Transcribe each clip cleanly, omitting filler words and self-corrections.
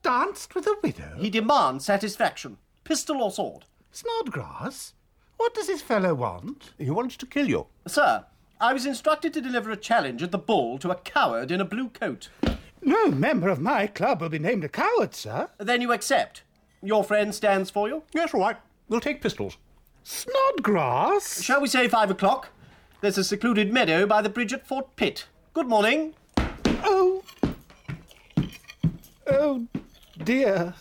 danced with a widow? He demands satisfaction. Pistol or sword? Snodgrass? What does this fellow want? He wants to kill you. Sir, I was instructed to deliver a challenge at the ball to a coward in a blue coat. No member of my club will be named a coward, sir. Then you accept. Your friend stands for you? Yes, all right. We'll take pistols. Snodgrass? Shall we say 5 o'clock? There's a secluded meadow by the bridge at Fort Pitt. Good morning. Oh, dear.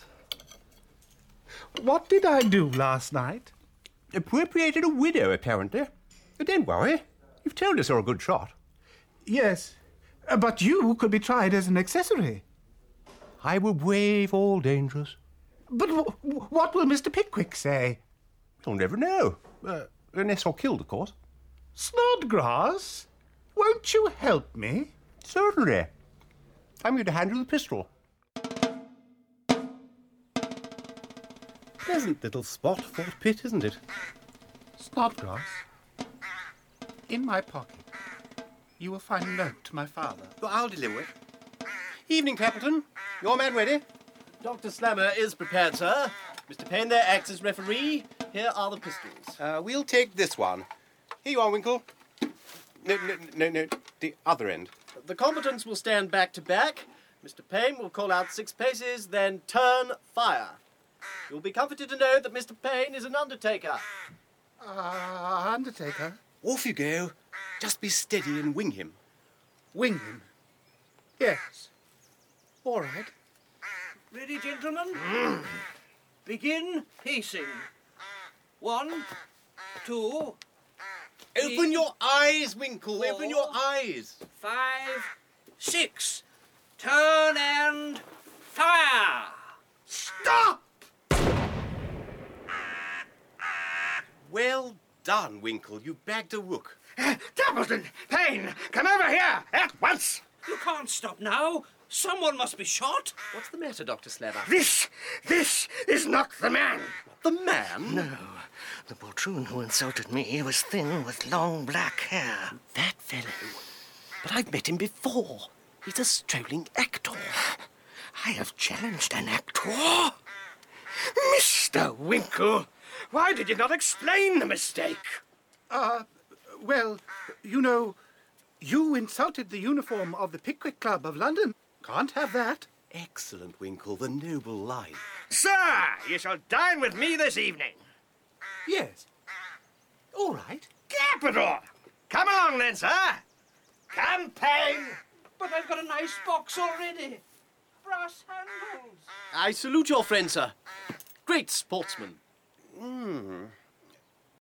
What did I do last night? Appropriated a widow, apparently. Don't worry. You've told us you're a good shot. Yes, but you could be tried as an accessory. I will brave all dangers. But what will Mr. Pickwick say? You'll never know. Unless you're killed, of course. Snodgrass, won't you help me? Certainly. I'm going to hand you the pistol. Pleasant little spot, Fort Pitt, isn't it? Snodgrass, in my pocket, you will find a note to my father. Well, I'll deliver it. Evening, Capleton. Your man ready? Dr. Slammer is prepared, sir. Mr. Payne there acts as referee. Here are the pistols. We'll take this one. Here you are, Winkle. No, the other end. The combatants will stand back to back. Mr. Payne will call out 6 paces, then turn, fire. You'll be comforted to know that Mr. Payne is an undertaker. Undertaker? Off you go. Just be steady and wing him. Wing him? Yes. All right. Ready, gentlemen? Begin pacing. 1, 2... Open your eyes, Winkle. 4, Open your eyes. 5, 6. Turn and fire! Stop! Well done, Winkle. You bagged a rook. Capleton! Payne! Come over here! At once! You can't stop now. Someone must be shot. What's the matter, Dr. Slammer? This is not the man. The man? No. The poltroon who insulted me was thin with long black hair. That fellow. But I've met him before. He's a strolling actor. I have challenged an actor. Mr. Winkle, why did you not explain the mistake? Well, you know, you insulted the uniform of the Pickwick Club of London. Can't have that. Excellent, Winkle. The noble line. Sir, you shall dine with me this evening. Yes. All right. Capital! Come along then, sir. Come, Payne. But I've got a nice box already. Brass handles. I salute your friend, sir. Great sportsman.